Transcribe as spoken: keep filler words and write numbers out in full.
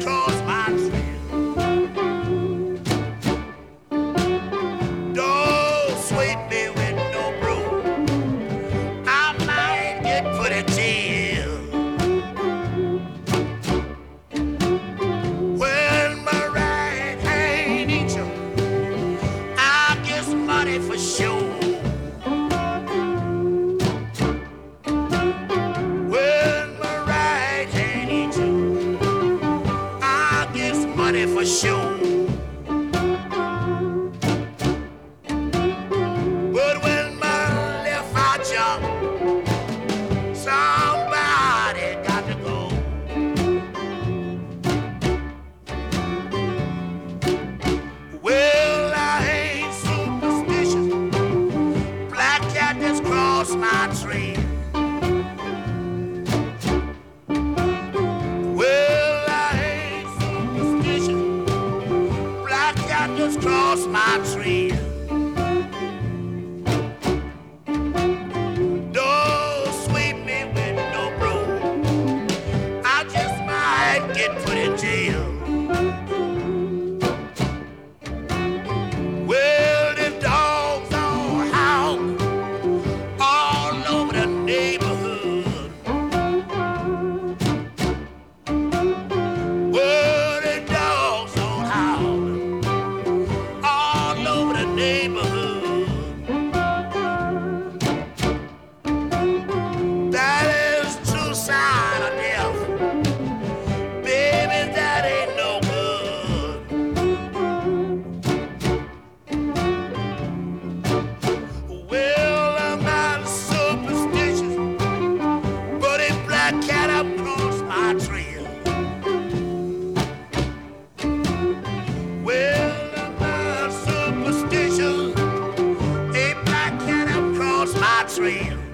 cross my trail. Don't sweep me with no broom. I might get put in jail. When my right hand eats you, I guess money for sure. For sure. But when my left eye jump, somebody got to go. Well, I ain't superstitious. Black cat just crossed my trail. Just cross my trail. Don't sweep me with no broom. I just might get put in jail. Well, the dogs all howl all over the neighborhood. Well, the dogs all howl neighborhood. That is true sign of death. Baby, that ain't no good. Well, I'm not superstitious, but a black cat up crossed my trail. Well, a black cat up crossed my trail.